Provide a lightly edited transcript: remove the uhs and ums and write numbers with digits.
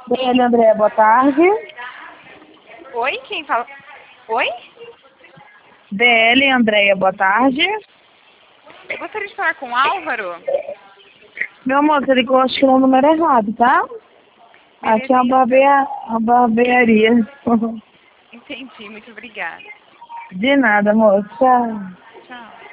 DL Andréia, boa tarde. Oi, quem fala? Oi? DL Andréia, boa tarde. Eu gostaria de falar com o Álvaro. Meu amor, você ligou, acho que no número errado, tá? Aqui é a barbearia. Entendi, muito obrigada. De nada, amor. Tchau. Tchau.